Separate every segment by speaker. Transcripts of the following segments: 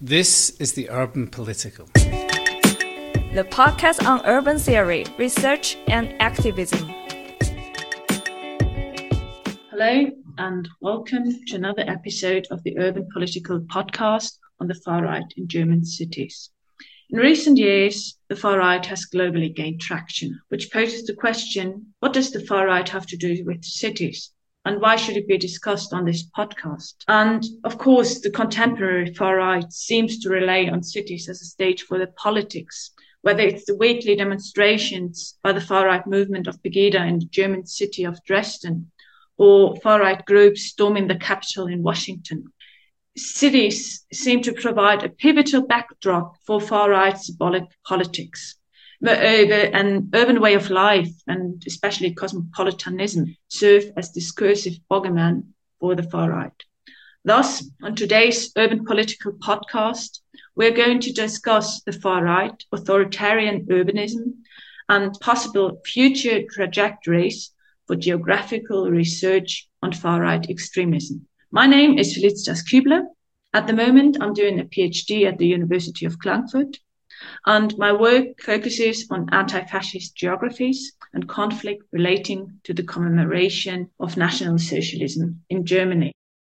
Speaker 1: This is the Urban Political,
Speaker 2: the podcast on urban theory, research, and activism.
Speaker 3: Hello, and welcome to another episode of the Urban Political podcast on the far right in German cities. In recent years, the far right has globally gained traction, which poses the question, what does the far right have to do with cities? And why should it be discussed on this podcast? And of course, the contemporary far right seems to rely on cities as a stage for their politics, whether it's the weekly demonstrations by the far right movement of Pegida in the German city of Dresden, or far right groups storming the Capitol in Washington. Cities seem to provide a pivotal backdrop for far right symbolic politics. An urban way of life, and especially cosmopolitanism, serve as discursive boogeyman for the far right. Thus, on today's Urban Political podcast, we're going to discuss the far right, authoritarian urbanism, and possible future trajectories for geographical research on far right extremism. My name is Felicitas Kübler. At the moment, I'm doing a PhD at the University of Klagenfurt. And my work focuses on anti-fascist geographies and conflict relating to the commemoration of National Socialism in Germany.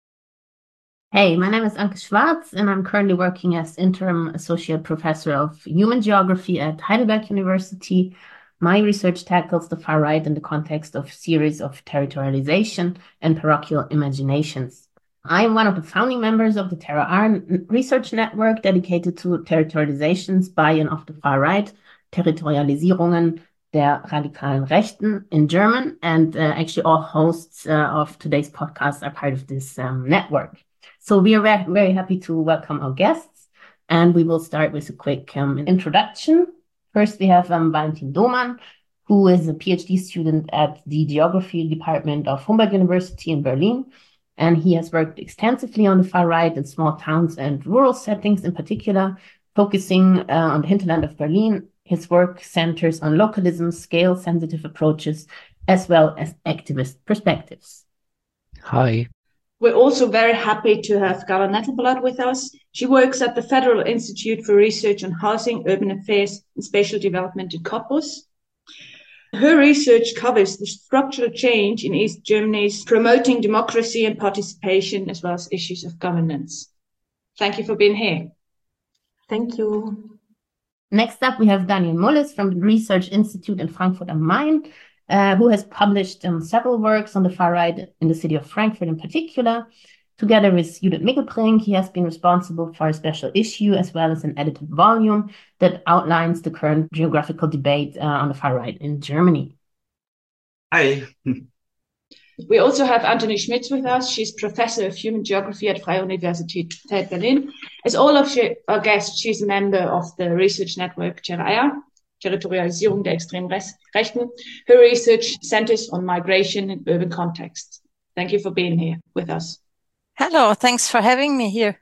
Speaker 4: Hey, my name is Anke Schwarz, and I'm currently working as interim associate professor of human geography at Heidelberg University. My research tackles the far right in the context of series of territorialization and parochial imaginations. I am one of the founding members of the Terra-R research network dedicated to territorializations by and of the far right, Territorialisierungen der radikalen Rechten in German, and actually all hosts of today's podcast are part of this network. So we are very happy to welcome our guests, and we will start with a quick introduction. First, we have Valentin Dohmann, who is a PhD student at the Geography Department of Humboldt University in Berlin. And he has worked extensively on the far right in small towns and rural settings in particular, focusing on the hinterland of Berlin. His work centers on localism, scale-sensitive approaches, as well as activist perspectives.
Speaker 5: Hi.
Speaker 3: We're also very happy to have Carla Nettelblad with us. She works at the Federal Institute for Research on Housing, Urban Affairs and Spatial Development in Cottbus. Her research covers the structural change in East Germany's promoting democracy and participation, as well as issues of governance. Thank you for being here.
Speaker 6: Thank you.
Speaker 4: Next up, we have Daniel Mullis from the Research Institute in Frankfurt am Main, who has published several works on the far right in the city of Frankfurt in particular. Together with Judith Michelbrink, he has been responsible for a special issue as well as an edited volume that outlines the current geographical debate on the far right in Germany.
Speaker 5: Hi.
Speaker 3: We also have Antonie Schmitz with us. She's professor of human geography at Freie Universität Berlin. As all of our guests, she's a member of the research network Terra-R, Territorialisierung der extremen Rechten. Her research centers on migration in urban contexts. Thank you for being here with us.
Speaker 6: Hello, thanks for having me here.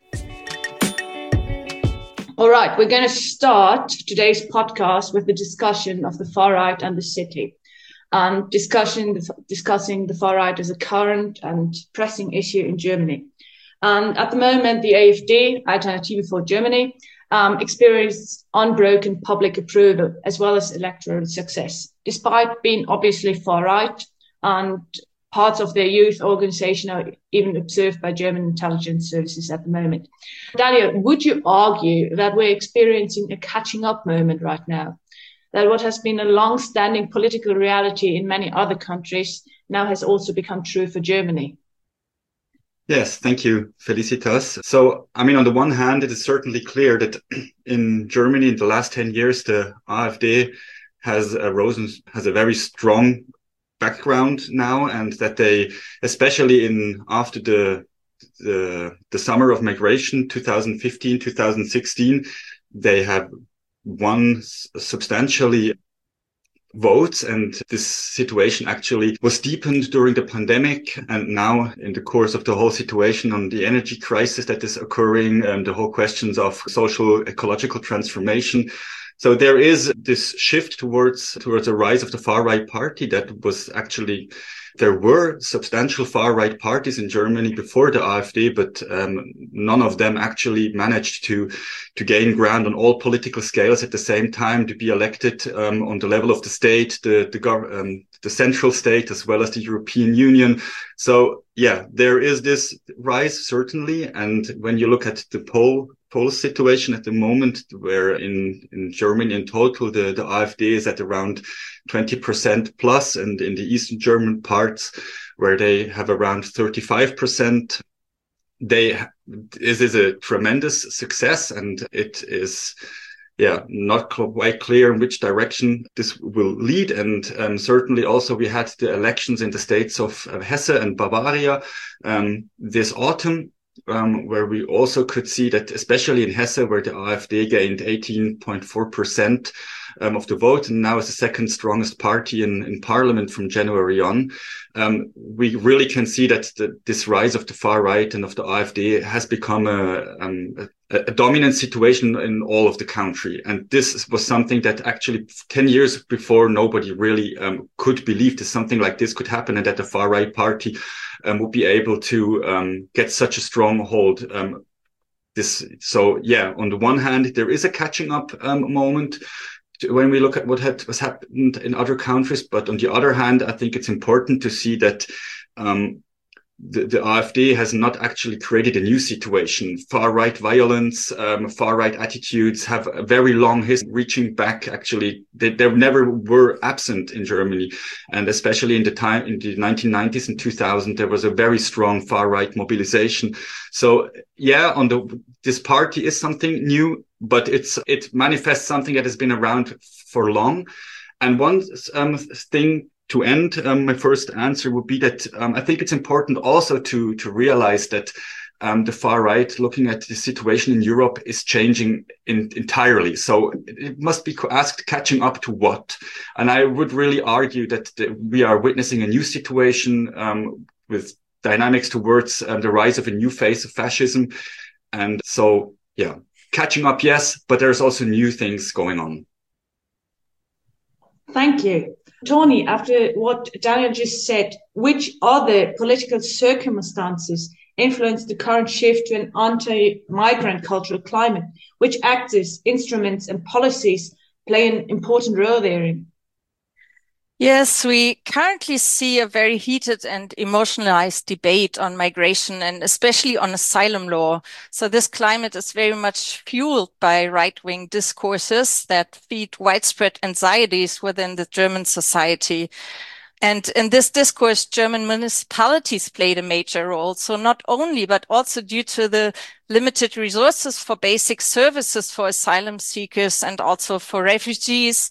Speaker 3: All right, we're going to start today's podcast with the discussion of the far right and the city, and discussing the far right as a current and pressing issue in Germany. And at the moment, the AfD, Alternative for Germany, experienced unbroken public approval as well as electoral success, despite being obviously far right, and parts of their youth organization are even observed by German intelligence services at the moment. Daniel, would you argue that we're experiencing a catching up moment right now? That what has been a long-standing political reality in many other countries now has also become true for Germany?
Speaker 5: Yes, thank you, Felicitas. So, on the one hand, it is certainly clear that in Germany in the last 10 years, the AfD has a very strong background now, and that they, especially after the summer of migration, 2015, 2016, they have won substantially votes, and this situation actually was deepened during the pandemic, and now in the course of the whole situation on the energy crisis that is occurring, the whole questions of social ecological transformation. So there is this shift towards a rise of the far right party that was actually there were substantial far-right parties in Germany before the AfD, but none of them actually managed to gain ground on all political scales at the same time, to be elected on the level of the state, the central state, as well as the European Union. So yeah, there is this rise, certainly. And when you look at the poll situation at the moment, where in Germany in total, the AfD is at around 20% plus, and in the Eastern German parts, where they have around 35%, this is a tremendous success, and it is not quite clear in which direction this will lead. And certainly also we had the elections in the states of Hesse and Bavaria this autumn, where we also could see that, especially in Hesse, where the AfD gained 18.4% of the vote, and now is the second strongest party in parliament from January on, we really can see that this rise of the far right and of the AfD has become a dominant situation in all of the country. And this was something that actually 10 years before, nobody really could believe that something like this could happen, and that the far right party would be able to get such a stronghold. On the one hand, there is a catching up moment when we look at what has happened in other countries. But on the other hand, I think it's important to see that the AfD has not actually created a new situation. Far-right violence, far-right attitudes have a very long history, reaching back. Actually, they never were absent in Germany. And especially in the 1990s and 2000, there was a very strong far-right mobilization. So yeah, this party is something new, but it manifests something that has been around for long. And one thing to end my first answer would be that I think it's important also to realize that the far right, looking at the situation in Europe, is changing entirely. So it must be asked, catching up to what? And I would really argue that we are witnessing a new situation with dynamics towards the rise of a new phase of fascism. And so, yeah, catching up, yes, but there's also new things going on.
Speaker 3: Thank you. Tony, after what Daniel just said, which other political circumstances influence the current shift to an anti-migrant cultural climate? Which actors, instruments and policies play an important role therein?
Speaker 6: Yes, we currently see a very heated and emotionalized debate on migration, and especially on asylum law. So this climate is very much fueled by right-wing discourses that feed widespread anxieties within the German society. And in this discourse, German municipalities played a major role. So not only, but also due to the limited resources for basic services for asylum seekers and also for refugees,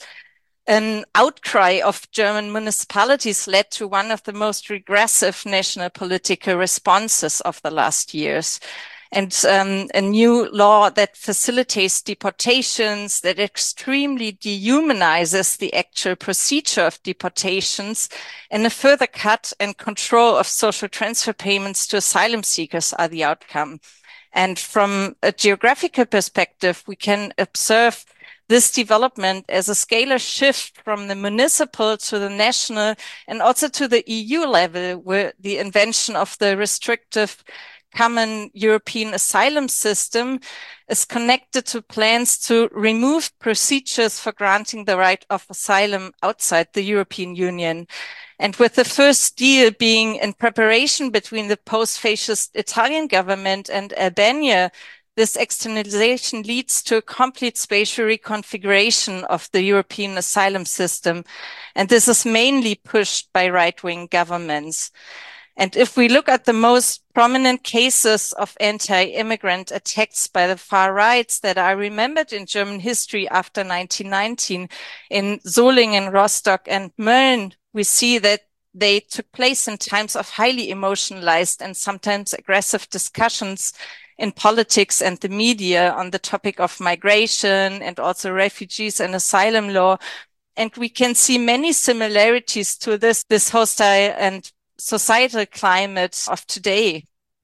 Speaker 6: an outcry of German municipalities led to one of the most regressive national political responses of the last years. And a new law that facilitates deportations, that extremely dehumanizes the actual procedure of deportations, and a further cut and control of social transfer payments to asylum seekers are the outcome. And from a geographical perspective, we can observe this development as a scalar shift from the municipal to the national and also to the EU level, where the invention of the restrictive common European asylum system is connected to plans to remove procedures for granting the right of asylum outside the European Union. And with the first deal being in preparation between the post-fascist Italian government and Albania, this externalization leads to a complete spatial reconfiguration of the European asylum system. And this is mainly pushed by right-wing governments. And if we look at the most prominent cases of anti-immigrant attacks by the far rights that are remembered in German history after 1919, in Solingen, Rostock, and Mölln, we see that they took place in times of highly emotionalized and sometimes aggressive discussions in politics and the media on the topic of migration and also refugees and asylum law. And we can see many similarities to this hostile and societal climate of today.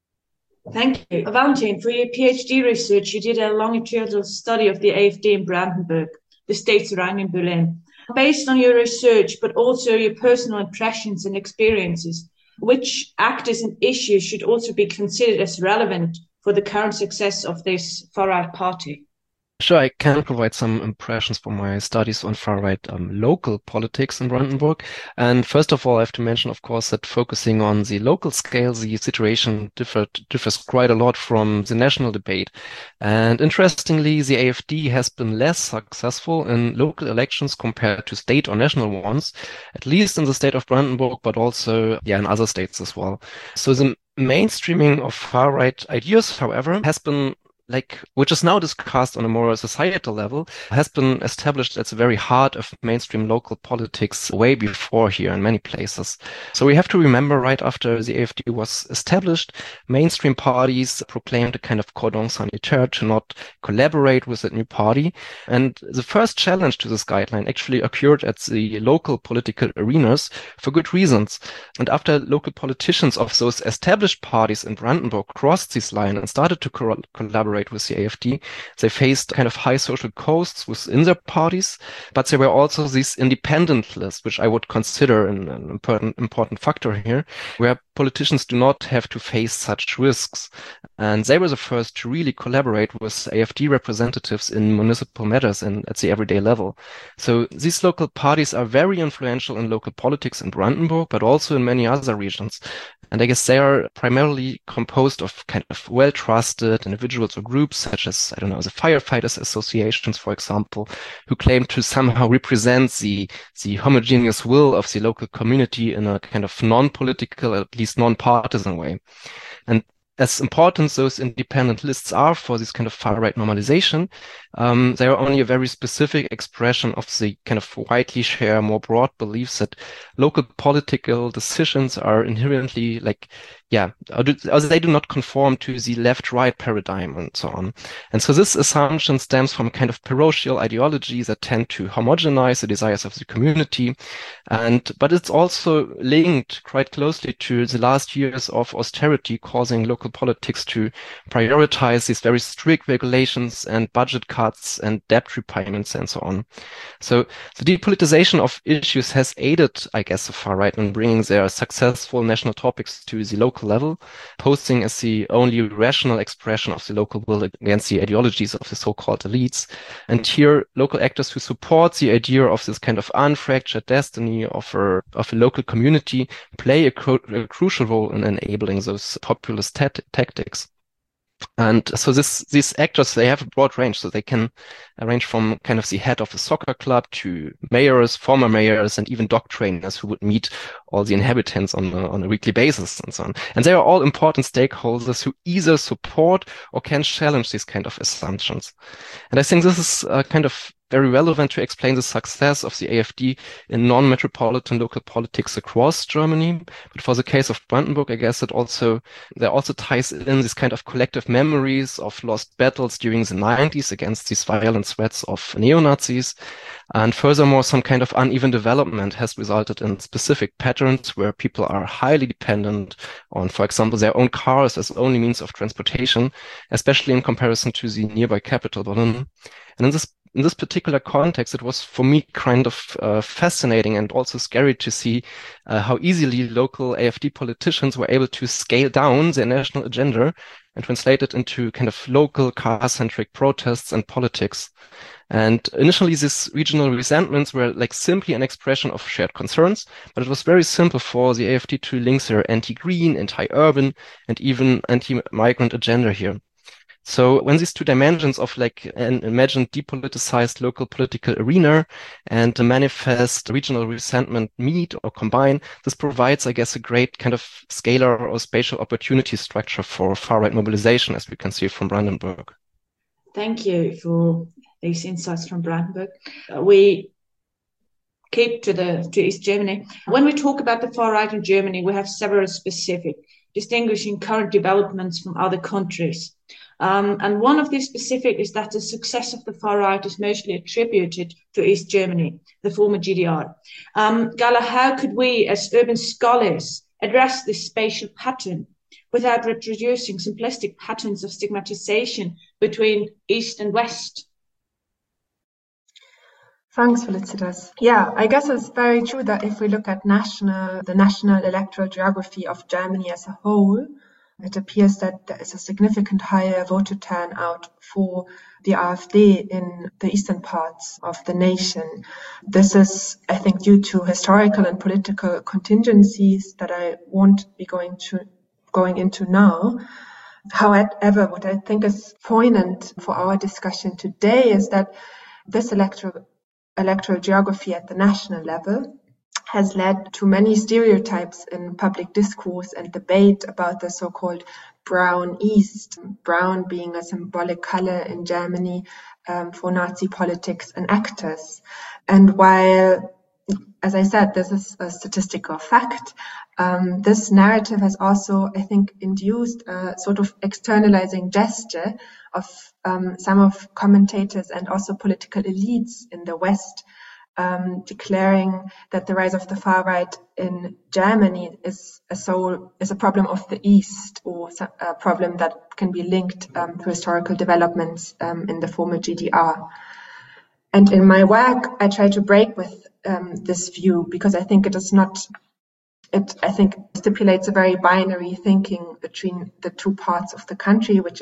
Speaker 3: Thank you. Valentin, for your PhD research, you did a longitudinal study of the AfD in Brandenburg, the state surrounding Berlin. Based on your research, but also your personal impressions and experiences, which actors and issues should also be considered as relevant for the current success of this far-right party?
Speaker 7: Sure, I can provide some impressions from my studies on far-right local politics in Brandenburg. And first of all, I have to mention, of course, that focusing on the local scale, the situation differs quite a lot from the national debate. And interestingly, the AfD has been less successful in local elections compared to state or national ones, at least in the state of Brandenburg, but also in other states as well. So the mainstreaming of far-right ideas, however, has been which is now discussed on a more societal level, has been established at the very heart of mainstream local politics way before here in many places. So we have to remember, right after the AfD was established, mainstream parties proclaimed a kind of cordon sanitaire to not collaborate with that new party. And the first challenge to this guideline actually occurred at the local political arenas for good reasons. And after local politicians of those established parties in Brandenburg crossed this line and started to collaborate with the AfD, they faced kind of high social costs within their parties, but there were also these independent lists, which I would consider an important factor here, where politicians do not have to face such risks. And they were the first to really collaborate with AfD representatives in municipal matters and at the everyday level. So these local parties are very influential in local politics in Brandenburg, but also in many other regions. And I guess they are primarily composed of kind of well-trusted individuals or groups, such as, the firefighters associations, for example, who claim to somehow represent the homogeneous will of the local community in a kind of non-political, at least non-partisan way. And as important those independent lists are for this kind of far-right normalization, they are only a very specific expression of the kind of widely shared, more broad beliefs that local political decisions are inherently they do not conform to the left-right paradigm and so on. And so this assumption stems from kind of parochial ideologies that tend to homogenize the desires of the community. But it's also linked quite closely to the last years of austerity, causing local politics to prioritize these very strict regulations and budget cuts and debt repayments and so on. So the depolitization of issues has aided, I guess, the far right in bringing their successful national topics to the local level, posing as the only rational expression of the local will against the ideologies of the so-called elites. And here, local actors who support the idea of this kind of unfractured destiny of a local community play a crucial role in enabling those populist tactics. And so these actors, they have a broad range, so they can range from kind of the head of a soccer club to mayors, former mayors, and even dog trainers who would meet all the inhabitants on a weekly basis and so on. And they are all important stakeholders who either support or can challenge these kind of assumptions. And I think this is kind of very relevant to explain the success of the AfD in non-metropolitan local politics across Germany. But for the case of Brandenburg, I guess there also ties in this kind of collective memories of lost battles during the 90s against these violent threats of neo-Nazis. And furthermore, some kind of uneven development has resulted in specific patterns where people are highly dependent on, for example, their own cars as only means of transportation, especially in comparison to the nearby capital, Berlin. And in this particular context, it was for me kind of fascinating and also scary to see how easily local AfD politicians were able to scale down their national agenda and translate it into kind of local car-centric protests and politics. And initially, these regional resentments were simply an expression of shared concerns, but it was very simple for the AfD to link their anti-green, anti-urban, and even anti-migrant agenda here. So when these two dimensions of an imagined depoliticized local political arena and a manifest regional resentment meet or combine, this provides, I guess, a great kind of scalar or spatial opportunity structure for far-right mobilization, as we can see from Brandenburg.
Speaker 3: Thank you for these insights from Brandenburg. We keep to East Germany. When we talk about the far right in Germany, we have several specific distinguishing current developments from other countries. And one of these specific is that the success of the far right is mostly attributed to East Germany, the former GDR. Gala, how could we as urban scholars address this spatial pattern without reproducing simplistic patterns of stigmatization between East and West?
Speaker 8: Thanks, Felicitas. Yeah, I guess it's very true that if we look at the national electoral geography of Germany as a whole, it appears that there is a significant higher voter turnout for the AfD in the eastern parts of the nation. This is, I think, due to historical and political contingencies that I won't be going into now. However, what I think is poignant for our discussion today is that this electoral geography at the national level has led to many stereotypes in public discourse and debate about the so-called brown East, brown being a symbolic color in Germany for Nazi politics and actors. And while, as I said, this is a statistical fact, this narrative has also, I think, induced a sort of externalizing gesture of some of commentators and also political elites in the West, declaring that the rise of the far right in Germany is a problem of the East, or a problem that can be linked to historical developments in the former GDR. And in my work, I try to break with this view, because I think I think stipulates a very binary thinking between the two parts of the country, which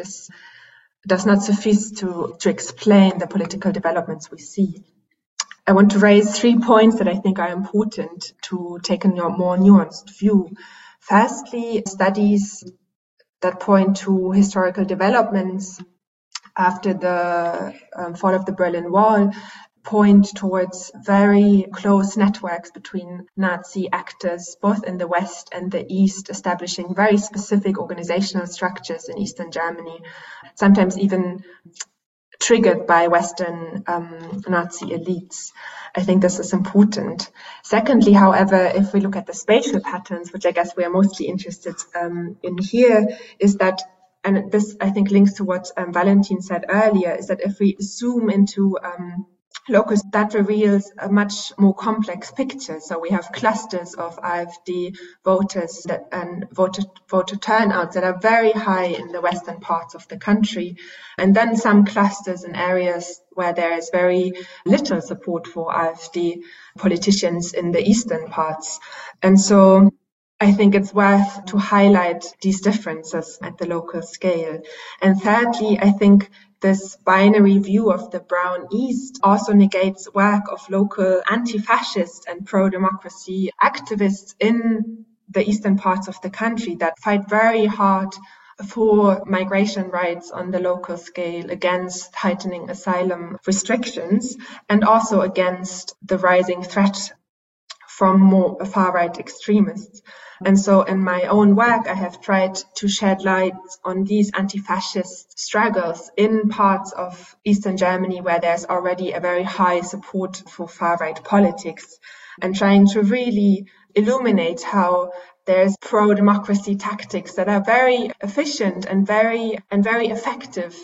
Speaker 8: does not suffice to explain the political developments we see. I want to raise 3 points that I think are important to take a more nuanced view. Firstly, studies that point to historical developments after the fall of the Berlin Wall point towards very close networks between Nazi actors, both in the West and the East, establishing very specific organizational structures in Eastern Germany, sometimes even triggered by Western Nazi elites. I think this is important. Secondly, however, if we look at the spatial patterns, which I guess we are mostly interested in here, is that, and this I think links to what Valentin said earlier, is that if we zoom into locus, that reveals a much more complex picture. So we have clusters of AfD voters and voter turnouts that are very high in the western parts of the country, and then some clusters in areas where there is very little support for AfD politicians in the eastern parts. And so I think it's worth to highlight these differences at the local scale. And thirdly, I think this binary view of the brown East also negates work of local anti-fascist and pro-democracy activists in the eastern parts of the country that fight very hard for migration rights on the local scale, against tightening asylum restrictions, and also against the rising threat from more far-right extremists. And so in my own work, I have tried to shed light on these anti-fascist struggles in parts of Eastern Germany where there's already a very high support for far-right politics, and trying to really illuminate how there's pro-democracy tactics that are very efficient and very effective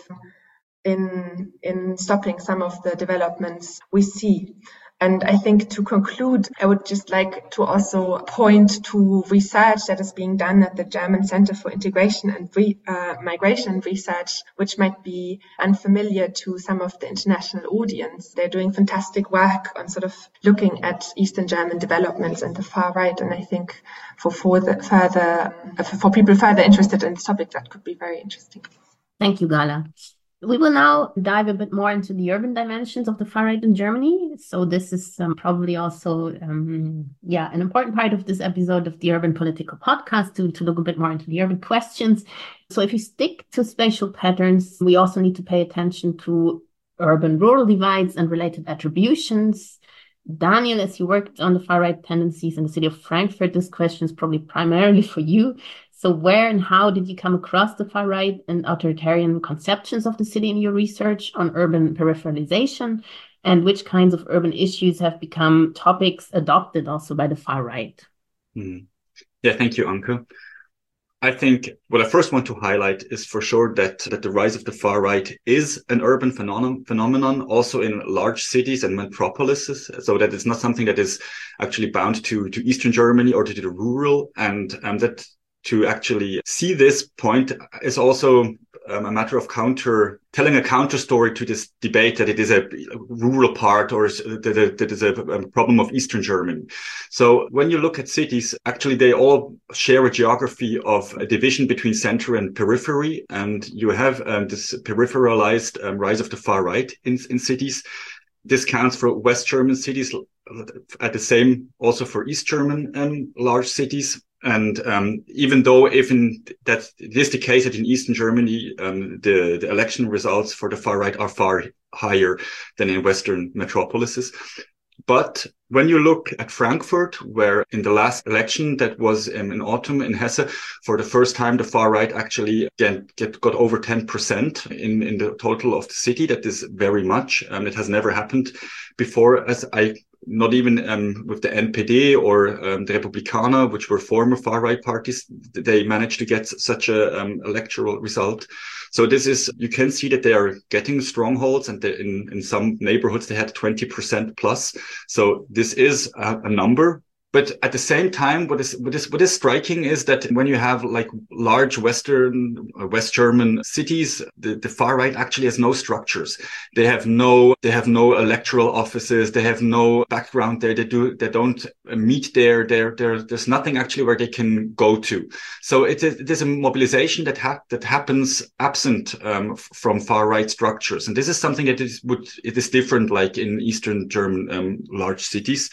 Speaker 8: in stopping some of the developments we see. And I think to conclude, I would just like to also point to research that is being done at the German Center for Integration and Migration Research, which might be unfamiliar to some of the international audience. They're doing fantastic work on sort of looking at Eastern German developments and the far right. And I think for people further interested in this topic, that could be very interesting.
Speaker 4: Thank you, Gala. We will now dive a bit more into the urban dimensions of the far right in Germany. So this is probably also, an important part of this episode of the Urban Political Podcast to look a bit more into the urban questions. So if you stick to spatial patterns, we also need to pay attention to urban-rural divides and related attributions. Daniel, as you worked on the far right tendencies in the city of Frankfurt, this question is probably primarily for you. So where and how did you come across the far right and authoritarian conceptions of the city in your research on urban peripheralization? And which kinds of urban issues have become topics adopted also by the far right?
Speaker 5: Yeah, thank you, Anke. I think what I first want to highlight is for sure that the rise of the far right is an urban phenomenon also in large cities and metropolises, so that it's not something that is actually bound to Eastern Germany or to the rural, and that to actually see this point is also a matter of telling a counter story to this debate that it is a rural part or that it is a problem of Eastern Germany. So when you look at cities, actually they all share a geography of a division between center and periphery. And you have this peripheralized rise of the far right in cities. This counts for West German cities, at the same also for East German large cities. And even though it is the case that in Eastern Germany, the election results for the far right are far higher than in Western metropolises. But when you look at Frankfurt, where in the last election that was in autumn in Hesse, for the first time, the far right actually got over 10% in the total of the city. That is very much. It has never happened before, not even with the NPD or the Republikaner, which were former far-right parties, they managed to get such a electoral result. So you can see that they are getting strongholds, and in some neighborhoods they had 20% plus. So this is a number. But at the same time, what is striking is that when you have like large West German cities, the far right actually has no structures. They have no electoral offices. They have no background there. They don't meet there. There's nothing actually where they can go to. So there's a mobilization that happens absent from far right structures. And this is something that it is different, like in Eastern German large cities.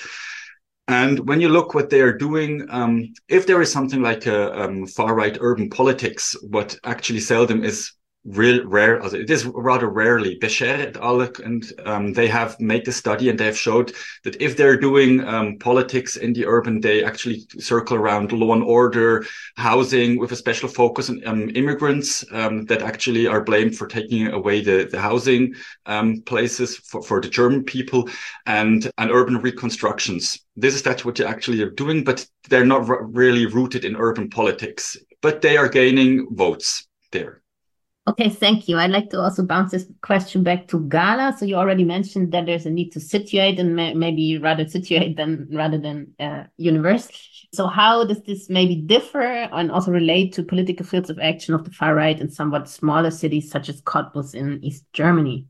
Speaker 5: And when you look what they are doing, if there is something like a far-right urban politics, what actually seldom is rare, it is rather rarely. Becher et al. And they have made the study, and they have showed that if they're doing politics in the urban, they actually circle around law and order, housing, with a special focus on immigrants that actually are blamed for taking away the housing places for the German people, and urban reconstructions. That's what they actually are doing, but they're not really rooted in urban politics, but they are gaining votes there.
Speaker 4: Okay, thank you. I'd like to also bounce this question back to Gala. So you already mentioned that there's a need to situate, and maybe rather situate rather than university. So how does this maybe differ and also relate to political fields of action of the far right in somewhat smaller cities such as Cottbus in East Germany?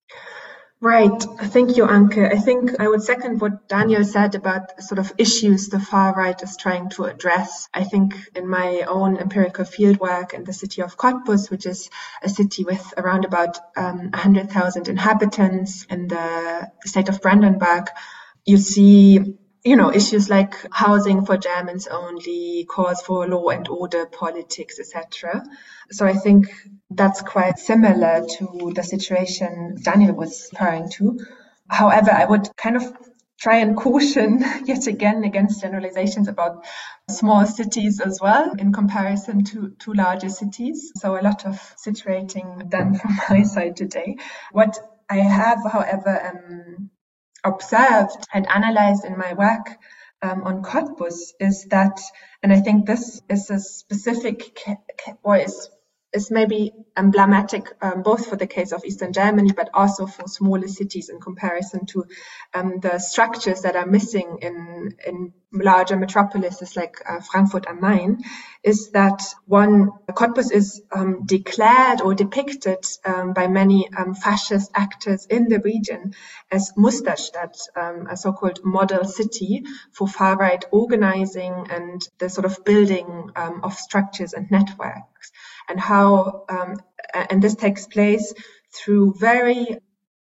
Speaker 8: Right. Thank you, Anke. I think I would second what Daniel said about sort of issues the far right is trying to address. I think in my own empirical fieldwork in the city of Cottbus, which is a city with around about 100,000 inhabitants in the state of Brandenburg, you see issues like housing for Germans only, calls for law and order politics, etc. So I think that's quite similar to the situation Daniel was referring to. However, I would kind of try and caution yet again against generalizations about small cities as well in comparison to larger cities. So a lot of situating done from my side today. What I have, however, observed and analyzed in my work on Cottbus is that, and I think this is a specific or is maybe emblematic both for the case of Eastern Germany, but also for smaller cities in comparison to the structures that are missing in larger metropolises like Frankfurt am Main, is that Cottbus is declared or depicted by many fascist actors in the region as Musterstadt, a so-called model city for far-right organizing and the sort of building of structures and networks. And how, and this takes place through very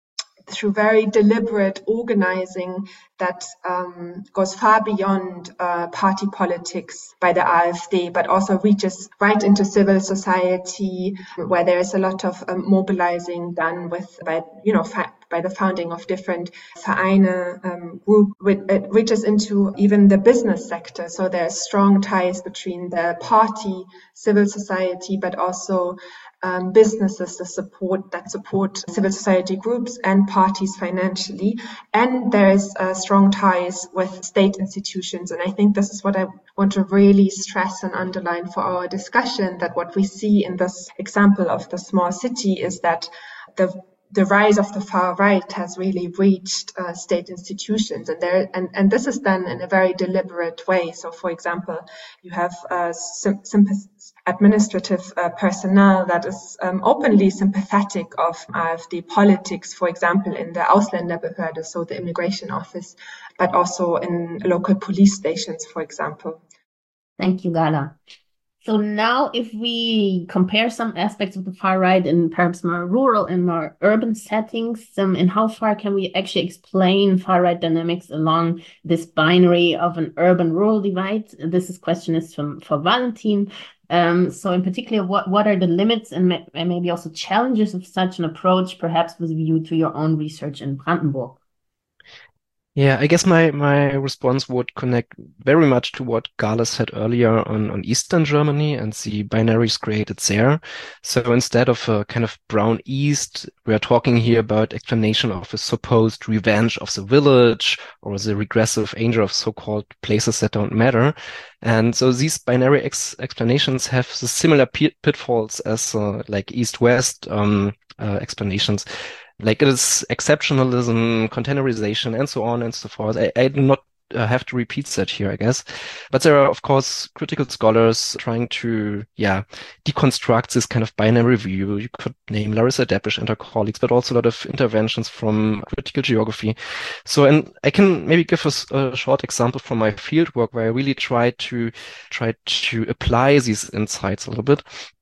Speaker 8: deliberate organizing that goes far beyond party politics by the AfD, but also reaches right into civil society, where there is a lot of mobilizing done by the founding of different Vereine group. It reaches into even the business sector. So there are strong ties between the party, civil society, but also businesses that support civil society groups and parties financially. And there is strong ties with state institutions. And I think this is what I want to really stress and underline for our discussion, that what we see in this example of the small city is that the rise of the far right has really reached state institutions, and this is done in a very deliberate way. So, for example, you have administrative personnel that is openly sympathetic of AfD politics, for example, in the Ausländerbehörde, so the immigration office, but also in local police stations, for example.
Speaker 4: Thank you, Gala. So now if we compare some aspects of the far right in perhaps more rural and more urban settings, in how far can we actually explain far right dynamics along this binary of an urban-rural divide? This question is for Valentin. So in particular, what are the limits and maybe also challenges of such an approach, perhaps with view to your own research in Brandenburg?
Speaker 7: Yeah, I guess my response would connect very much to what Gala said earlier on Eastern Germany and the binaries created there. So instead of a kind of brown East, we are talking here about explanation of a supposed revenge of the village or the regressive anger of so-called places that don't matter. And so these binary explanations have the similar pitfalls as like East-West explanations. Like it is exceptionalism, containerization, and so on and so forth. I do not have to repeat that here, I guess. But there are, of course, critical scholars trying to, deconstruct this kind of binary view. You could name Larissa Deppisch and her colleagues, but also a lot of interventions from critical geography. So, and I can maybe give a short example from my fieldwork where I really try to apply these insights a little bit.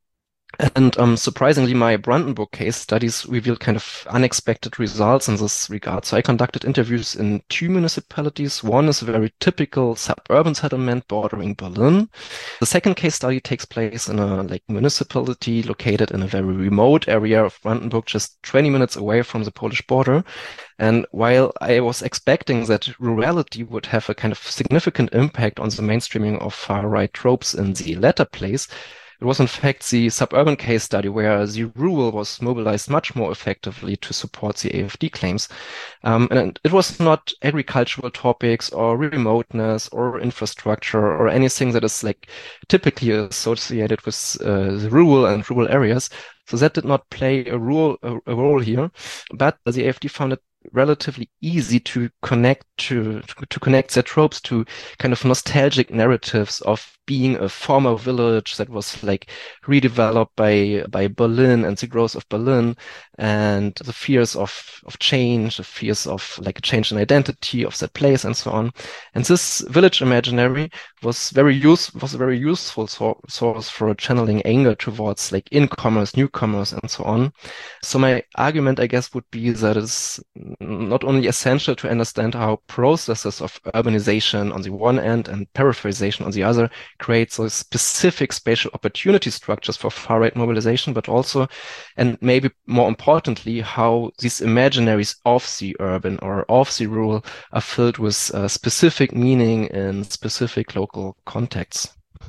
Speaker 7: And surprisingly, my Brandenburg case studies revealed kind of unexpected results in this regard. So I conducted interviews in 2 municipalities. One is a very typical suburban settlement bordering Berlin. The second case study takes place in a municipality located in a very remote area of Brandenburg, just 20 minutes away from the Polish border. And while I was expecting that rurality would have a kind of significant impact on the mainstreaming of far-right tropes in the latter place, it was in fact the suburban case study where the rural was mobilized much more effectively to support the AfD claims. And it was not agricultural topics or remoteness or infrastructure or anything that is like typically associated with the rural and rural areas. So that did not play a role here, but the AfD found it relatively easy to connect their tropes to kind of nostalgic narratives of being a former village that was like redeveloped by Berlin and the growth of Berlin and the fears of change, the fears of like a change in identity of that place and so on. And this village imaginary was a very useful source for channeling anger towards like incomers, newcomers, and so on. So my argument, I guess, would be that it's not only essential to understand how processes of urbanization on the one end and peripherization on the other create those specific spatial opportunity structures for far-right mobilization, but also, and maybe more importantly, how these imaginaries of the urban or of the rural are filled with specific meaning in specific local contexts.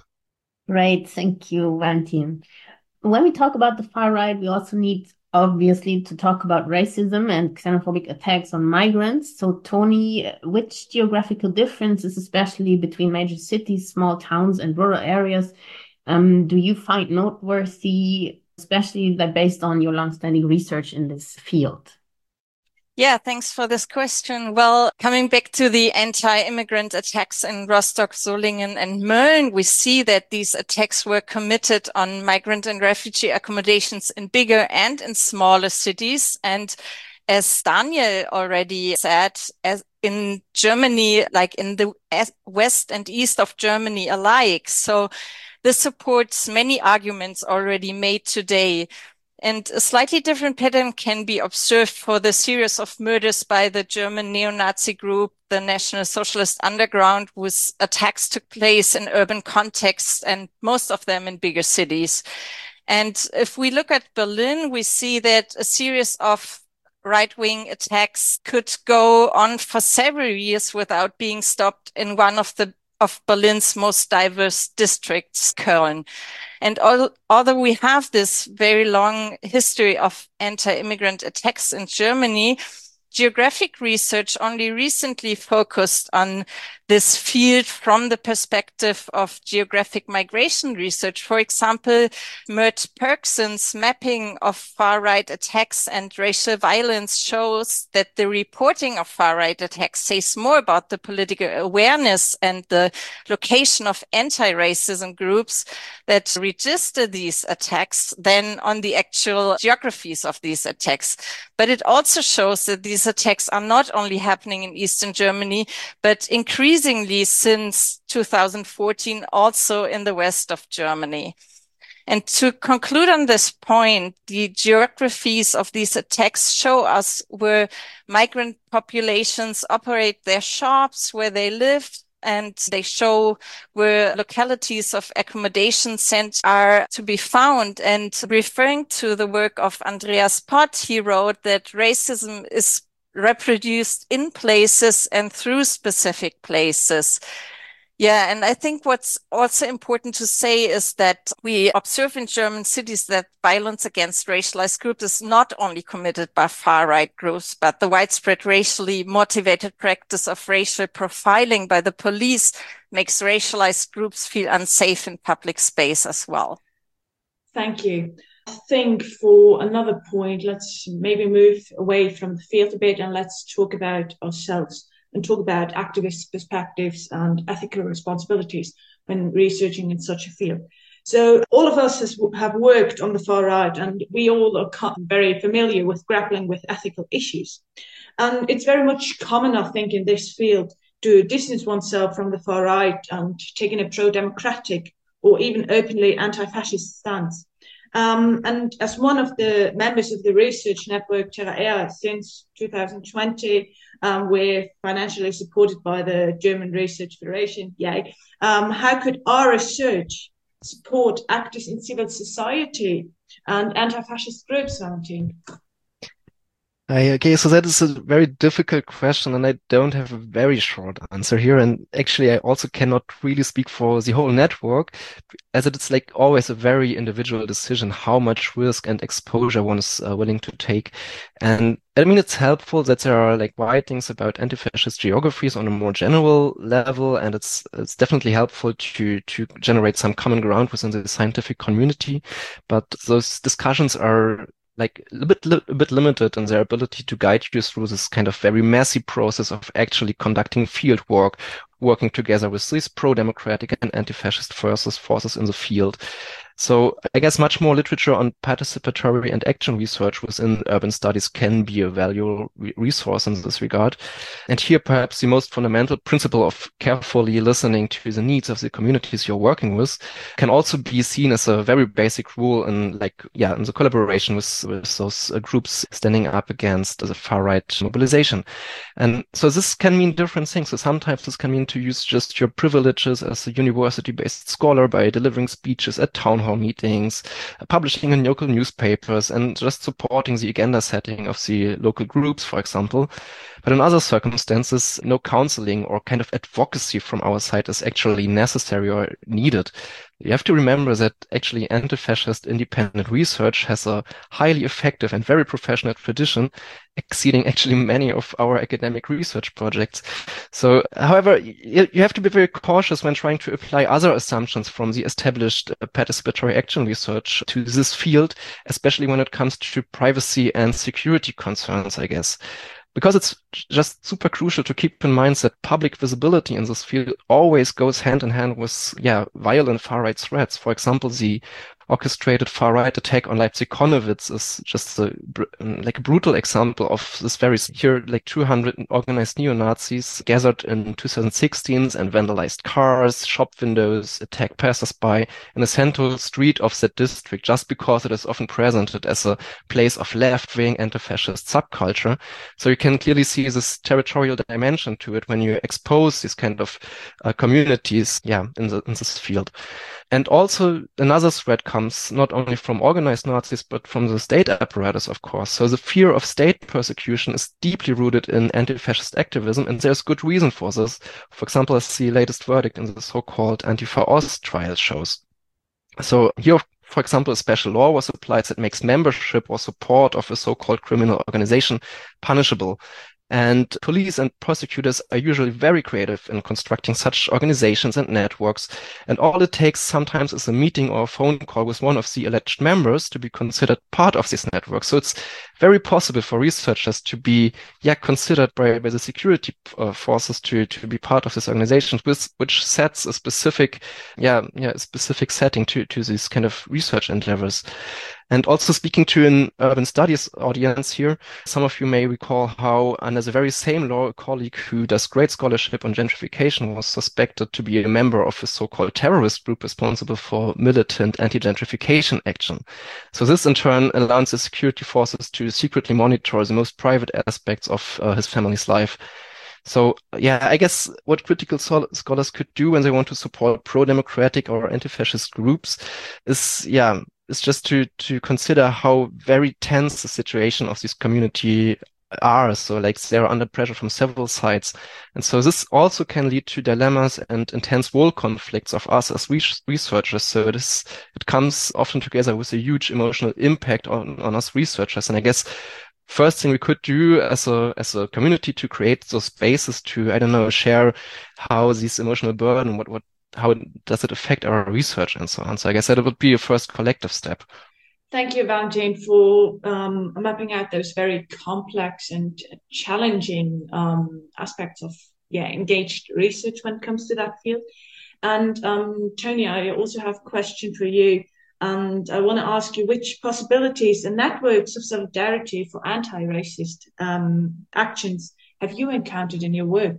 Speaker 4: Great, thank you, Valentin. When we talk about the far right, we also need obviously to talk about racism and xenophobic attacks on migrants. So Tony, which geographical differences, especially between major cities, small towns and rural areas, do you find noteworthy, especially based on your longstanding research in this field?
Speaker 6: Yeah, thanks for this question. Well, coming back to the anti-immigrant attacks in Rostock, Solingen, and Mölln, we see that these attacks were committed on migrant and refugee accommodations in bigger and in smaller cities. And as Daniel already said, as in Germany, like in the west and east of Germany alike. So this supports many arguments already made today. And a slightly different pattern can be observed for the series of murders by the German neo-Nazi group, the National Socialist Underground, whose attacks took place in urban contexts and most of them in bigger cities. And if we look at Berlin, we see that a series of right-wing attacks could go on for several years without being stopped in one of Berlin's most diverse districts, Köln. And although we have this very long history of anti-immigrant attacks in Germany, geographic research only recently focused on this field from the perspective of geographic migration research. For example, Mert Perkson's mapping of far-right attacks and racial violence shows that the reporting of far-right attacks says more about the political awareness and the location of anti-racism groups that register these attacks than on the actual geographies of these attacks. But it also shows that these attacks are not only happening in Eastern Germany, but increasingly since 2014, also in the west of Germany. And to conclude on this point, the geographies of these attacks show us where migrant populations operate their shops, where they live, and they show where localities of accommodation centers are to be found. And referring to the work of Andreas Pott, he wrote that racism is reproduced in places and through specific places. Yeah, and I think what's also important to say is that we observe in German cities that violence against racialized groups is not only committed by far-right groups, but the widespread racially motivated practice of racial profiling by the police makes racialized groups feel unsafe in public space as well.
Speaker 3: Thank you. I think for another point, let's maybe move away from the field a bit and let's talk about ourselves and talk about activist perspectives and ethical responsibilities when researching in such a field. So all of us have worked on the far right, and we all are very familiar with grappling with ethical issues. And it's very much common, I think, in this field to distance oneself from the far right and taking a pro-democratic or even openly anti-fascist stance. And as one of the members of the research network Terra Air since 2020, we're financially supported by the German Research Federation, yay. How could our research support actors in civil society and anti-fascist groups, Valentin?
Speaker 7: Okay, so that is a very difficult question, and I don't have a very short answer here. And actually, I also cannot really speak for the whole network, as it's like always a very individual decision how much risk and exposure one is willing to take. And I mean, it's helpful that there are like writings about anti-fascist geographies on a more general level, and it's definitely helpful to generate some common ground within the scientific community. But those discussions are like a bit limited in their ability to guide you through this kind of very messy process of actually conducting field work, working together with these pro-democratic and anti-fascist forces in the field. So I guess much more literature on participatory and action research within urban studies can be a valuable resource in this regard. And here, perhaps the most fundamental principle of carefully listening to the needs of the communities you're working with can also be seen as a very basic rule in in the collaboration with those groups standing up against the far-right mobilization. And so this can mean different things. So sometimes this can mean to use just your privileges as a university-based scholar by delivering speeches at town hall meetings, publishing in local newspapers, and just supporting the agenda setting of the local groups, for example. But in other circumstances, no counseling or kind of advocacy from our side is actually necessary or needed. You have to remember that actually anti-fascist independent research has a highly effective and very professional tradition, exceeding actually many of our academic research projects. So, however, you have to be very cautious when trying to apply other assumptions from the established participatory action research to this field, especially when it comes to privacy and security concerns, I guess. Because it's just super crucial to keep in mind that public visibility in this field always goes hand in hand with, violent far-right threats. For example, the orchestrated far-right attack on Leipzig-Konnewitz is just a brutal example of this very here, 200 organized neo-Nazis gathered in 2016 and vandalized cars, shop windows, attacked passers-by in the central street of that district just because it is often presented as a place of left-wing anti-fascist subculture. So you can clearly see this territorial dimension to it when you expose these kind of communities, in this field. And also another threat comes not only from organized Nazis, but from the state apparatus, of course. So the fear of state persecution is deeply rooted in anti-fascist activism, and there's good reason for this. For example, as the latest verdict in the so-called Antifa Ost trial shows. So here, for example, a special law was applied that makes membership or support of a so-called criminal organization punishable. And police and prosecutors are usually very creative in constructing such organizations and networks. And all it takes sometimes is a meeting or a phone call with one of the alleged members to be considered part of this network. So it's very possible for researchers to be considered by the security forces to be part of this organization, which sets a specific specific setting to these kind of research endeavors. And also speaking to an urban studies audience here, some of you may recall how under the very same law, a colleague who does great scholarship on gentrification was suspected to be a member of a so-called terrorist group responsible for militant anti-gentrification action. So this in turn allows the security forces to secretly monitor the most private aspects of his family's life. So, I guess what critical scholars could do when they want to support pro-democratic or anti-fascist groups is just to consider how very tense the situation of this community are. So like they're under pressure from several sides. And so this also can lead to dilemmas and intense role conflicts of us as researchers. So it comes often together with a huge emotional impact on us researchers. And I guess first thing we could do as a community to create those spaces to, share how this emotional burden, how does it affect our research and so on. So I guess that would be a first collective step.
Speaker 3: Thank you, Valentin, for mapping out those very complex and challenging aspects of engaged research when it comes to that field. And Tony, I also have a question for you. And I want to ask you which possibilities and networks of solidarity for anti-racist actions have you encountered in your work?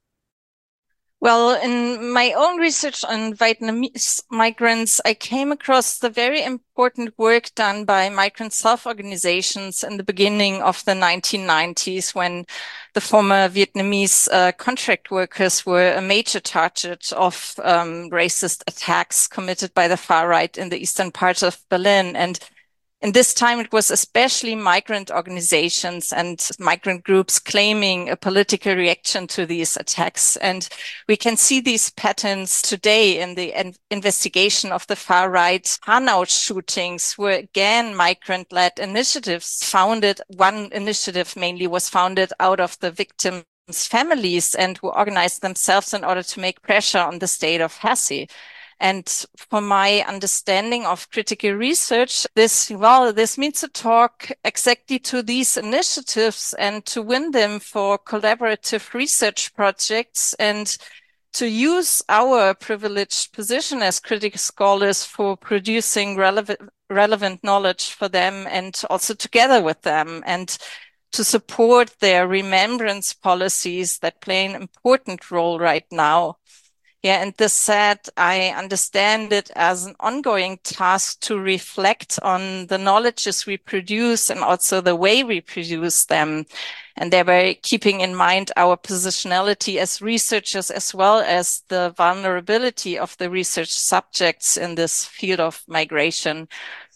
Speaker 6: Well, in my own research on Vietnamese migrants, I came across the very important work done by migrant self-organizations in the beginning of the 1990s, when the former Vietnamese contract workers were a major target of racist attacks committed by the far right in the eastern part of Berlin. And in this time, it was especially migrant organizations and migrant groups claiming a political reaction to these attacks. And we can see these patterns today in the investigation of the far right Hanau shootings, where again, migrant-led initiatives founded. One initiative mainly was founded out of the victims' families and who organized themselves in order to make pressure on the state of Hesse. And for my understanding of critical research, this means to talk exactly to these initiatives and to win them for collaborative research projects and to use our privileged position as critical scholars for producing relevant knowledge for them and also together with them, and to support their remembrance policies that play an important role right now. And this said, I understand it as an ongoing task to reflect on the knowledges we produce and also the way we produce them, and thereby keeping in mind our positionality as researchers as well as the vulnerability of the research subjects in this field of migration.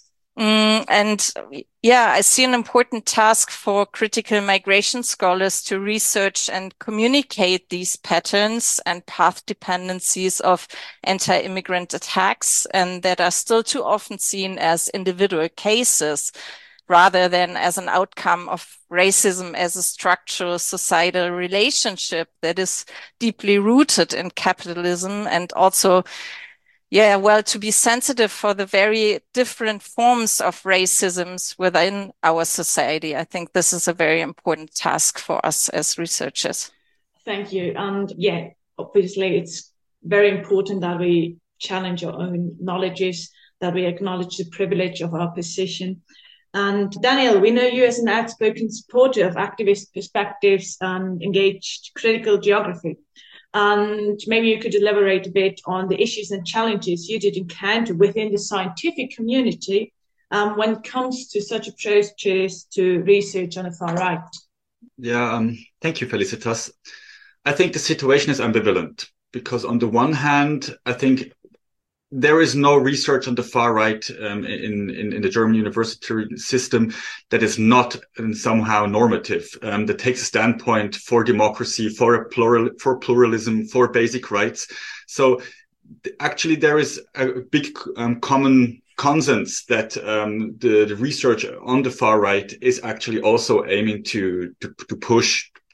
Speaker 6: I see an important task for critical migration scholars to research and communicate these patterns and path dependencies of anti-immigrant attacks, and that are still too often seen as individual cases rather than as an outcome of racism as a structural societal relationship that is deeply rooted in capitalism, and also to be sensitive for the very different forms of racisms within our society. I think this is a very important task for us as researchers.
Speaker 3: Thank you. And obviously it's very important that we challenge our own knowledges, that we acknowledge the privilege of our position. And Daniel, we know you as an outspoken supporter of activist perspectives and engaged critical geography. And maybe you could elaborate a bit on the issues and challenges you did encounter within the scientific community when it comes to such approaches to research on the far right.
Speaker 5: Thank you, Felicitas. I think the situation is ambivalent because on the one hand, I think there is no research on the far right in the German university system that is not somehow normative, that takes a standpoint for democracy, for pluralism, for basic rights. So actually there is a big common consensus that the research on the far right is actually also aiming to push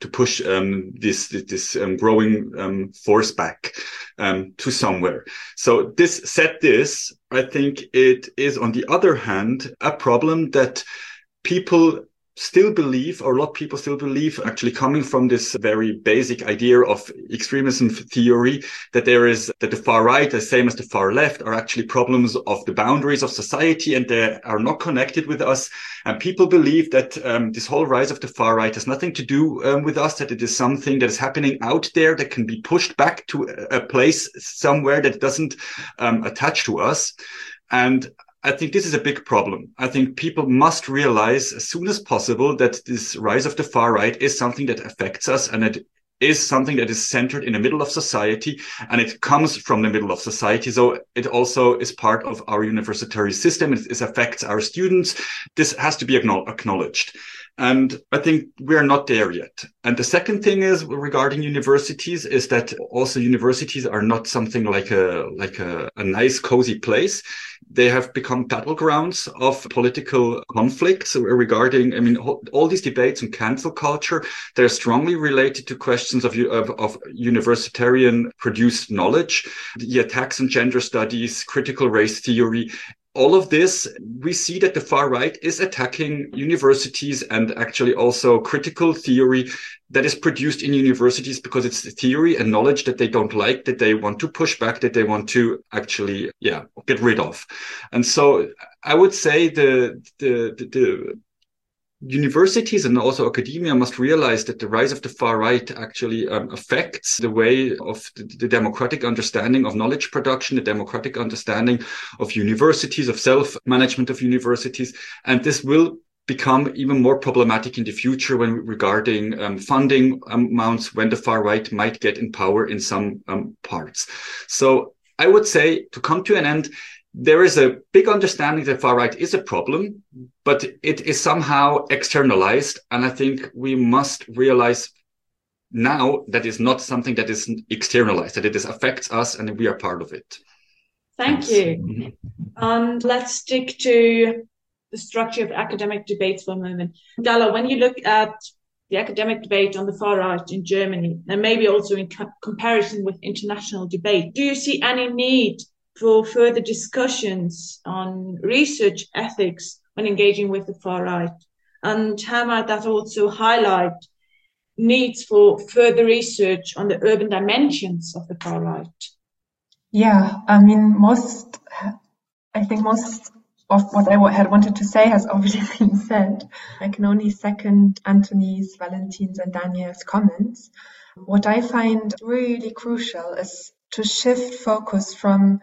Speaker 5: push this growing force back to somewhere. So this, I think it is on the other hand a problem that people still believe, or a lot of people still believe, actually coming from this very basic idea of extremism theory, that the far right, the same as the far left, are actually problems of the boundaries of society and they are not connected with us. And people believe that this whole rise of the far right has nothing to do with us, that it is something that is happening out there that can be pushed back to a place somewhere that doesn't attach to us. And I think this is a big problem. I think people must realize as soon as possible that this rise of the far right is something that affects us, and it is something that is centered in the middle of society, and it comes from the middle of society. So it also is part of our university system. It affects our students. This has to be acknowledged. And I think we are not there yet. And the second thing is regarding universities is that also universities are not something like a nice, cozy place. They have become battlegrounds of political conflicts regarding, all these debates on cancel culture. They're strongly related to questions of universitarian produced knowledge, the attacks on gender studies, critical race theory. All of this, we see that the far right is attacking universities and actually also critical theory that is produced in universities because it's theory and knowledge that they don't like, that they want to push back, that they want to actually, get rid of. And so I would say the universities and also academia must realize that the rise of the far right actually affects the way of the democratic understanding of knowledge production, the democratic understanding of universities, of self-management of universities. And this will become even more problematic in the future when regarding funding amounts, when the far right might get in power in some parts. So I would say, to come to an end, there is a big understanding that far right is a problem, but it is somehow externalized. And I think we must realize now that it's not something that is externalized, that it affects us and we are part of it.
Speaker 3: Thank you. And let's stick to the structure of academic debates for a moment. Dalla, when you look at the academic debate on the far right in Germany, and maybe also in comparison with international debate, do you see any need for further discussions on research ethics when engaging with the far right? And how might that also highlight needs for further research on the urban dimensions of the far right?
Speaker 8: Yeah, I think most of what I had wanted to say has already been said. I can only second Anthony's, Valentin's and Daniel's comments. What I find really crucial is to shift focus from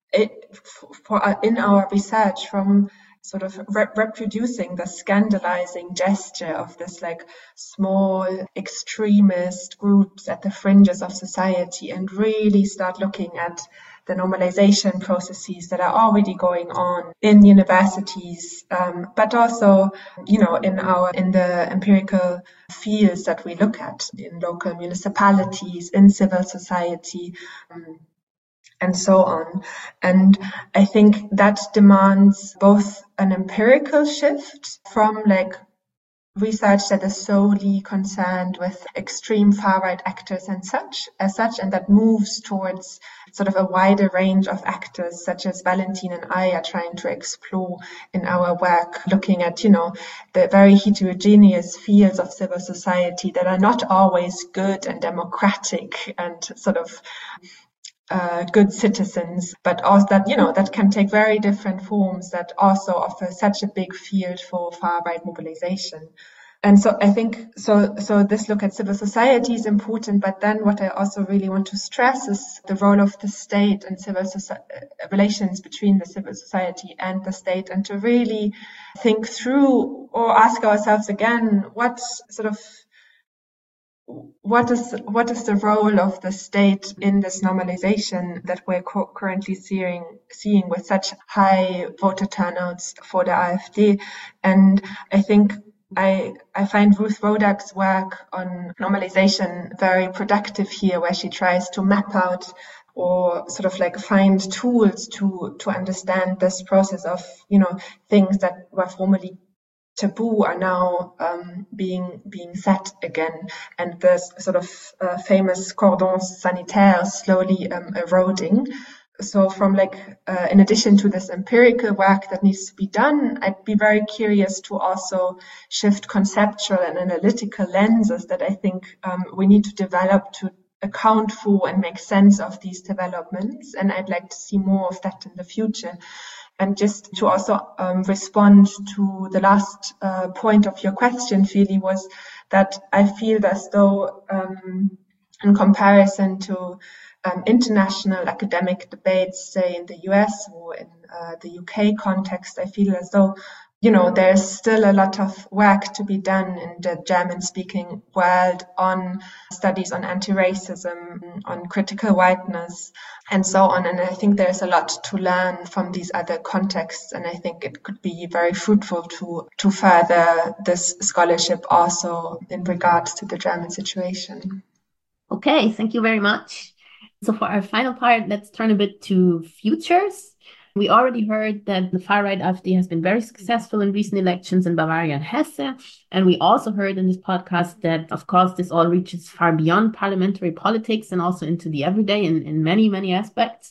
Speaker 8: in our research from sort of reproducing the scandalizing gesture of this small extremist groups at the fringes of society and really start looking at the normalization processes that are already going on in universities, but also, in the empirical fields that we look at in local municipalities, in civil society, and so on. And I think that demands both an empirical shift from research that is solely concerned with extreme far-right actors and such, and that moves towards sort of a wider range of actors, such as Valentin and I are trying to explore in our work, looking at, the very heterogeneous fields of civil society that are not always good and democratic and sort of good citizens, but also that can take very different forms that also offer such a big field for far-right mobilization. And so I think, so this look at civil society is important, but then what I also really want to stress is the role of the state and relations between the civil society and the state, and to really think through or ask ourselves again, what is the role of the state in this normalization that we're currently seeing with such high voter turnouts for the AfD? And I think I find Ruth Rodak's work on normalization very productive here, where she tries to map out or sort of find tools to understand this process of, things that were formerly taboo are now being set again, and the sort of famous cordons sanitaires slowly eroding. So from in addition to this empirical work that needs to be done, I'd be very curious to also shift conceptual and analytical lenses that I think we need to develop to account for and make sense of these developments. And I'd like to see more of that in the future. And just to also respond to the last point of your question, Fili, was that I feel as though in comparison to international academic debates, say in the US or in the UK context, I feel as though, there's still a lot of work to be done in the German-speaking world on studies on anti-racism, on critical whiteness, and so on. And I think there's a lot to learn from these other contexts, and I think it could be very fruitful to further this scholarship also in regards to the German situation.
Speaker 4: Okay, thank you very much. So for our final part, let's turn a bit to futures. We already heard that the far-right AfD has been very successful in recent elections in Bavaria and Hesse. And we also heard in this podcast that, of course, this all reaches far beyond parliamentary politics and also into the everyday in many, many aspects.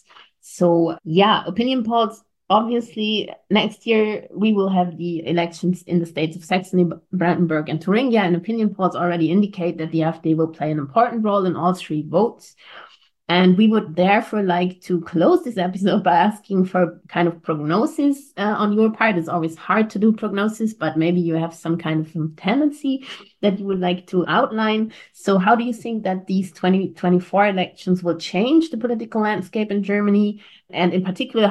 Speaker 4: So yeah, opinion polls. Obviously, next year we will have the elections in the states of Saxony, Brandenburg, and Thuringia, and opinion polls already indicate that the AfD will play an important role in all three votes. And we would therefore like to close this episode by asking for kind of prognosis on your part. It's always hard to do prognosis, but maybe you have some kind of tendency that you would like to outline. So how do you think that these 2024 elections will change the political landscape in Germany? And in particular,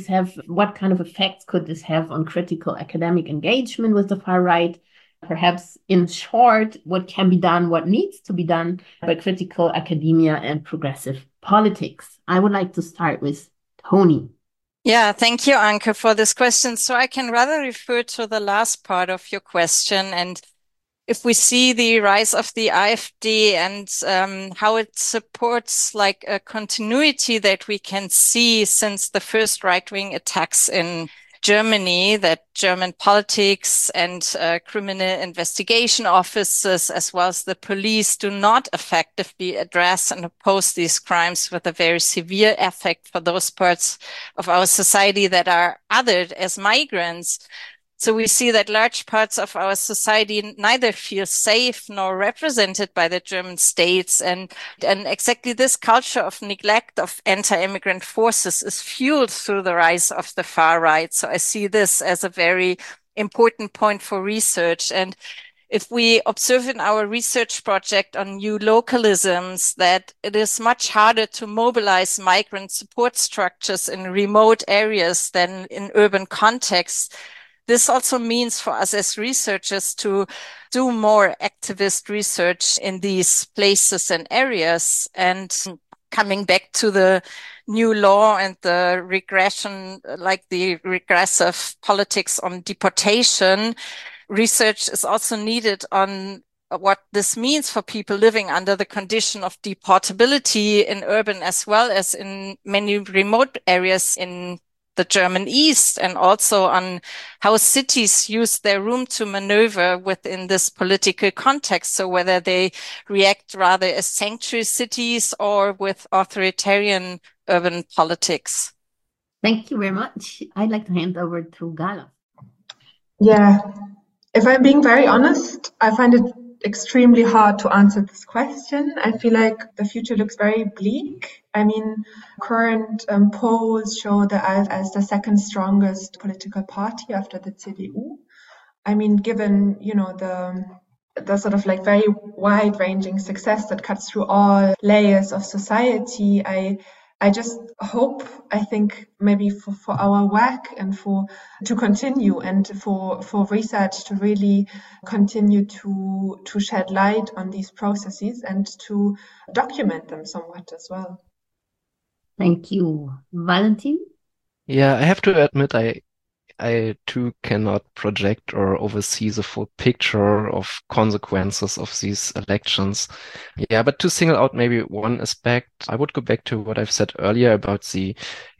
Speaker 4: what kind of effects could this have on critical academic engagement with the far right? Perhaps in short, what can be done, what needs to be done by critical academia and progressive politics? I would like to start with Toni.
Speaker 6: Yeah, thank you, Anke, for this question. So I can rather refer to the last part of your question. And if we see the rise of the AfD and how it supports like a continuity that we can see since the first right-wing attacks in Germany, that German politics and criminal investigation offices, as well as the police, do not effectively address and oppose these crimes with a very severe effect for those parts of our society that are othered as migrants. So we see that large parts of our society neither feel safe nor represented by the German states. And exactly this culture of neglect of anti-immigrant forces is fueled through the rise of the far right. So I see this as a very important point for research. And if we observe in our research project on new localisms that it is much harder to mobilize migrant support structures in remote areas than in urban contexts, this also means for us as researchers to do more activist research in these places and areas. And coming back to the new law and the regression, like the regressive politics on deportation, research is also needed on what this means for people living under the condition of deportability in urban as well as in many remote areas in the German East, and also on how cities use their room to maneuver within this political context. So whether they react rather as sanctuary cities or with authoritarian urban politics.
Speaker 4: Thank you very much. I'd like to hand over to Gala.
Speaker 8: Yeah, if I'm being very honest, I find it extremely hard to answer this question. I feel like the future looks very bleak. I mean, current polls show the AfD as the second strongest political party after the CDU. I mean, given, the sort of like very wide-ranging success that cuts through all layers of society, I just hope, I think maybe for our work and to continue and for research to really continue to shed light on these processes and to document them somewhat as well.
Speaker 4: Thank you. Valentin?
Speaker 7: Yeah, I have to admit, I too cannot project or oversee the full picture of consequences of these elections. Yeah, but to single out maybe one aspect, I would go back to what I've said earlier about the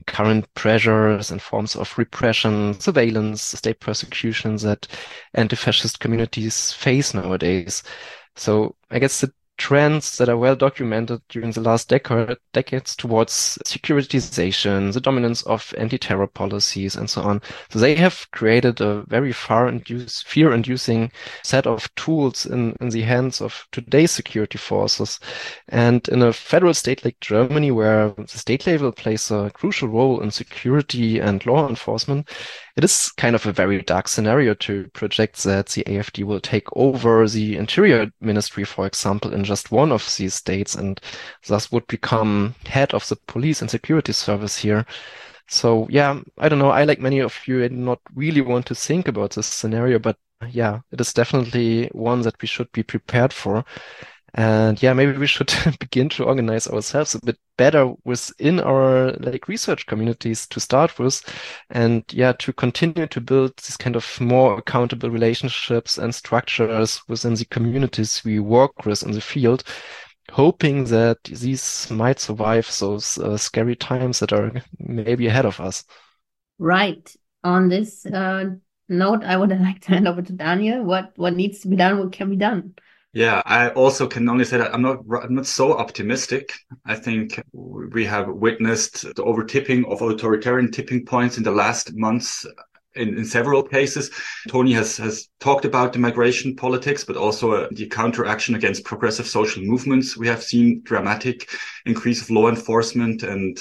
Speaker 7: current pressures and forms of repression, surveillance, state persecutions that anti-fascist communities face nowadays. So I guess the trends that are well documented during the last decades towards securitization, the dominance of anti-terror policies, and so on. So they have created a very fear-inducing set of tools in the hands of today's security forces. And in a federal state like Germany, where the state level plays a crucial role in security and law enforcement, it is kind of a very dark scenario to project that the AfD will take over the Interior Ministry, for example, in just one of these states, and thus would become head of the police and security service here. So yeah, I don't know. I, like many of you, do not really want to think about this scenario, but yeah, it is definitely one that we should be prepared for. And yeah, maybe we should begin to organize ourselves a bit better within our research communities to start with, and yeah, to continue to build these kind of more accountable relationships and structures within the communities we work with in the field, hoping that these might survive those scary times that are maybe ahead of us.
Speaker 4: Right. On this note, I would like to hand over to Daniel. What needs to be done? What can be done?
Speaker 5: Yeah, I also can only say that I'm not so optimistic. I think we have witnessed the overtipping of authoritarian tipping points in the last months in several cases. Tony has talked about the migration politics, but also the counteraction against progressive social movements. We have seen dramatic increase of law enforcement. And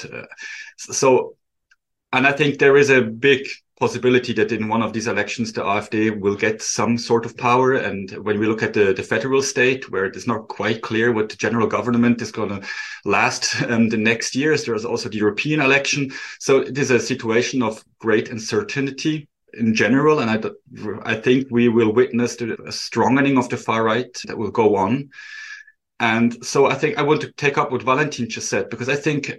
Speaker 5: I think there is a big possibility that in one of these elections, the AfD will get some sort of power. And when we look at the federal state, where it is not quite clear what the general government is going to last the next years, there's also the European election. So it is a situation of great uncertainty in general. And I think we will witness a strengthening of the far right that will go on. And so I think I want to take up what Valentin just said, because I think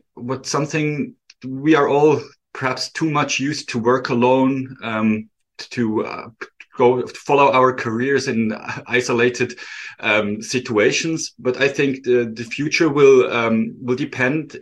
Speaker 5: we are all perhaps too much used to work alone, to go follow our careers in isolated situations. But I think the future will depend.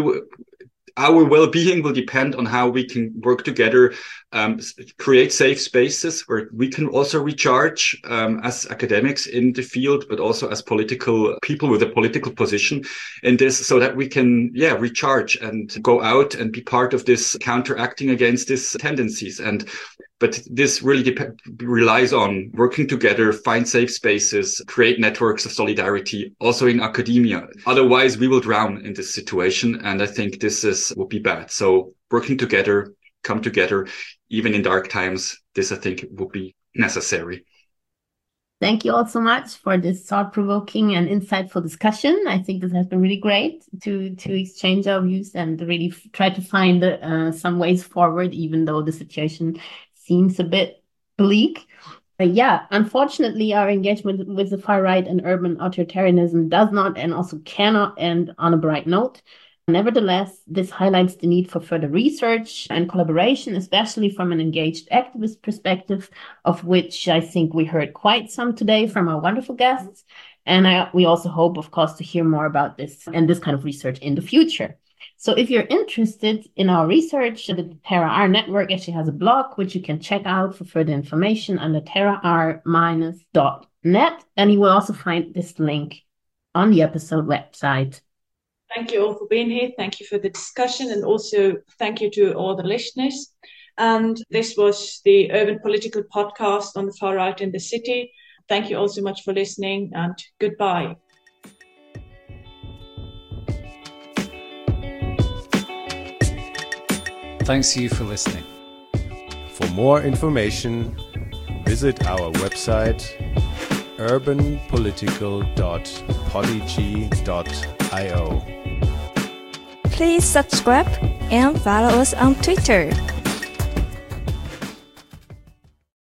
Speaker 5: Our well-being will depend on how we can work together, create safe spaces where we can also recharge as academics in the field, but also as political people with a political position in this, so that we can, recharge and go out and be part of this counteracting against these tendencies. But this really relies on working together, find safe spaces, create networks of solidarity, also in academia. Otherwise, we will drown in this situation. And I think this will be bad. So working together, come together, even in dark times, this I think will be necessary.
Speaker 4: Thank you all so much for this thought-provoking and insightful discussion. I think this has been really great to exchange our views and really try to find some ways forward, even though the situation seems a bit bleak. But yeah, unfortunately, our engagement with the far right and urban authoritarianism does not and also cannot end on a bright note. Nevertheless, this highlights the need for further research and collaboration, especially from an engaged activist perspective, of which I think we heard quite some today from our wonderful guests. And we also hope, of course, to hear more about this and this kind of research in the future. So if you're interested in our research, the TerraR network actually has a blog, which you can check out for further information under terrar-.net. And you will also find this link on the episode website.
Speaker 3: Thank you all for being here. Thank you for the discussion, and also thank you to all the listeners. And this was the Urban Political Podcast on the far right in the city. Thank you all so much for listening, and goodbye.
Speaker 1: Thanks to you for listening.
Speaker 9: For more information, visit our website urbanpolitical.polyg.io.
Speaker 2: Please subscribe and follow us on Twitter.